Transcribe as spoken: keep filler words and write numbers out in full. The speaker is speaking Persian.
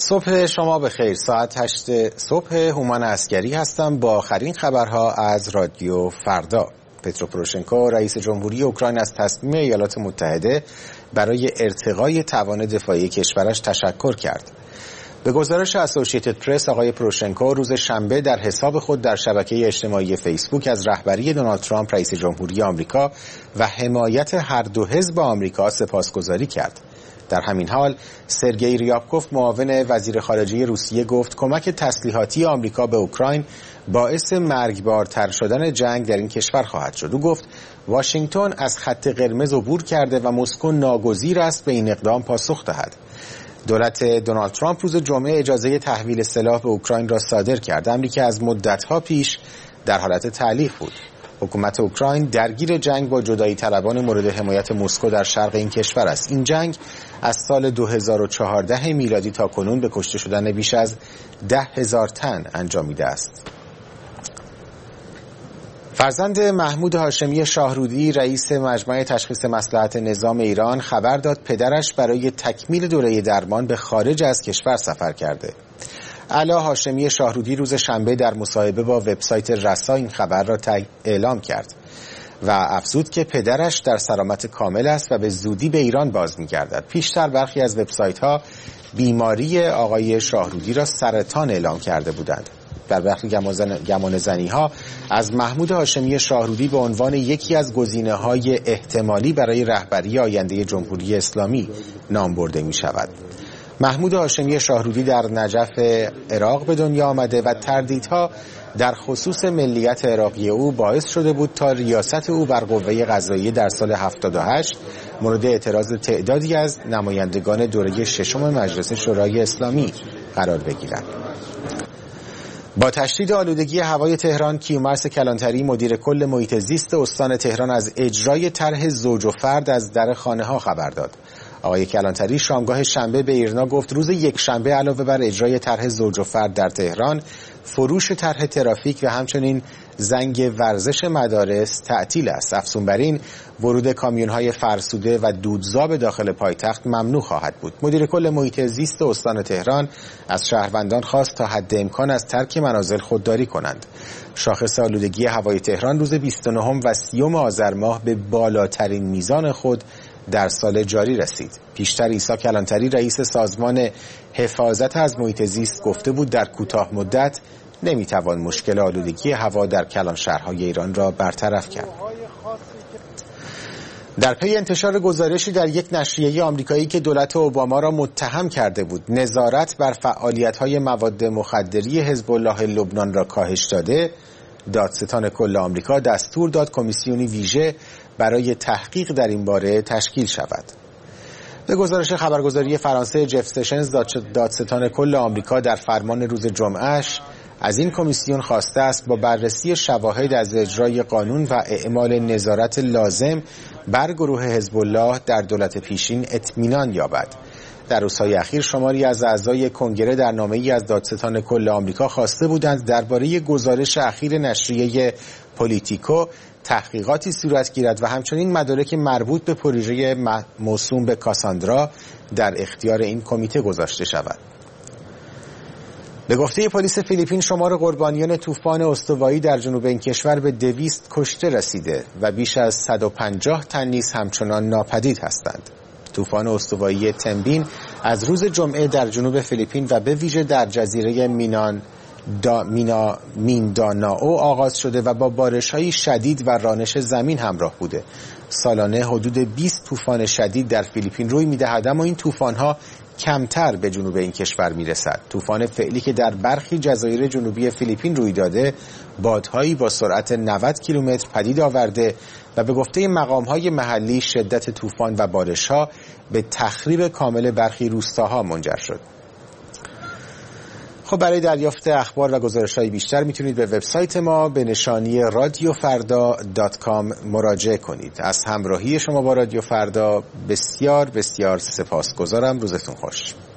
صبح شما بخیر. ساعت هشت صبح هومن عسگری هستم با آخرین خبرها از رادیو فردا. پترو پروشنکو رئیس جمهوری اوکراین از تصمیم ایالات متحده برای ارتقای توان دفاعی کشورش تشکر کرد. به گزارش اسوسییتد پرس، آقای پروشنکو روز شنبه در حساب خود در شبکه اجتماعی فیسبوک از رهبری دونالد ترامپ رئیس جمهوری آمریکا و حمایت هر دو حزب آمریکا سپاسگزاری کرد. در همین حال سرگئی ریابکوف معاون وزیر خارجه روسیه گفت کمک تسلیحاتی آمریکا به اوکراین باعث مرگبارتر شدن جنگ در این کشور خواهد شد. او گفت واشنگتن از خط قرمز عبور کرده و مسکو ناگزیر است به این اقدام پاسخ دهد. دولت دونالد ترامپ روز جمعه اجازه تحویل سلاح به اوکراین را صادر کرد، امری که از مدت‌ها پیش در حالت تعلیق بود. حکومت اوکراین درگیر جنگ با جدایی طلبان مورد حمایت مسکو در شرق این کشور است. این جنگ از سال دو هزار و چهارده میلادی تا کنون به کشته شدن بیش از ده هزار تن انجامیده است. فرزند محمود هاشمی شاهرودی رئیس مجمع تشخیص مصلحت نظام ایران خبر داد پدرش برای تکمیل دوره درمان به خارج از کشور سفر کرده. علا هاشمی شاهرودی روز شنبه در مصاحبه با وبسایت رسا این خبر را اعلام کرد و افزود که پدرش در سلامت کامل است و به زودی به ایران باز می‌گردد. پیشتر برخی از وبسایت‌ها بیماری آقای شاهرودی را سرطان اعلام کرده بودند. در برخی گمانه‌زنی‌ها از محمود هاشمی شاهرودی به عنوان یکی از گزینه‌های احتمالی برای رهبری آینده جمهوری اسلامی نام برده می‌شود. محمود هاشمی شاهرودی در نجف عراق به دنیا آمده و تردیدها در خصوص ملیت عراقی او باعث شده بود تا ریاست او بر قوه قضاییه در سال هفتاد و هشت مورد اعتراض تعدادی از نمایندگان دوره ششم مجلس شورای اسلامی قرار بگیرد. با تشدید آلودگی هوای تهران، کیومرث کلانتری مدیر کل محیط زیست استان تهران از اجرای طرح زوج و فرد از در خانه ها خبر داد. آقای کلانتری شامگاه شنبه به ایرنا گفت روز یک شنبه علاوه بر اجرای طرح زوج و فرد در تهران، فروش طرح ترافیک و همچنین زنگ ورزش مدارس تعطیل است. افزون بر این ورود کامیون‌های فرسوده و دودزا به داخل پایتخت ممنوع خواهد بود. مدیر کل محیط زیست استان تهران از شهروندان خواست تا حد امکان از ترک منازل خودداری کنند. شاخص آلودگی هوای تهران روز بیست و نهم و سیوم آذر ماه به بالاترین میزان خود در سال جاری رسید. پیشتر عیسی کلانتری رئیس سازمان حفاظت از محیط زیست گفته بود در کوتاه مدت نمیتوان مشکل آلودگی هوا در کلان شهرهای ایران را برطرف کرد. در پی انتشار گزارشی در یک نشریه آمریکایی که دولت اوباما را متهم کرده بود نظارت بر فعالیت‌های مواد مخدری حزب الله لبنان را کاهش داده، دادستان کل آمریکا دستور داد کمیسیونی ویژه برای تحقیق در این باره تشکیل شود. به گزارش خبرگزاری فرانسه، جف سشنز دادستان کل آمریکا در فرمان روز جمعهش از این کمیسیون خواسته است با بررسی شواهد از اجرای قانون و اعمال نظارت لازم بر گروه حزب الله در دولت پیشین اطمینان یابد. در روزهای اخیر شماری از اعضای کنگره در نامه‌ای از دادستان کل آمریکا خواسته بودند درباره گزارش اخیر نشریه پولیتیکو تحقیقاتی صورت گیرد و همچنین مدارک مربوط به پروژه موسوم به کاساندرا در اختیار این کمیته گذاشته شود. به گفته پلیس فیلیپین شمار قربانیان طوفان استوایی در جنوب این کشور به دویست کشته رسیده و بیش از صد و پنجاه تن نیز همچنان ناپدید هستند. طوفان استوایی تنبین از روز جمعه در جنوب فیلیپین و به ویژه در جزیره مینان دا مینا میندانائو آغاز شده و با بارش‌های شدید و رانش زمین همراه بوده. سالانه حدود بیست طوفان شدید در فیلیپین روی می‌دهد، اما این طوفان‌ها کمتر به جنوب این کشور می‌رسد. طوفان فعلی که در برخی جزایر جنوبی فیلیپین روی داده، بادهایی با سرعت نود کیلومتر پدید آورده و به گفته مقام‌های محلی شدت طوفان و بارش‌ها به تخریب کامل برخی روستاها منجر شد. خب برای دریافت اخبار و گزارش‌های بیشتر میتونید به وبسایت ما به نشانی رادیو فردا دات کام مراجعه کنید. از همراهی شما با رادیو فردا بسیار بسیار سپاسگزارم. روزتون خوش.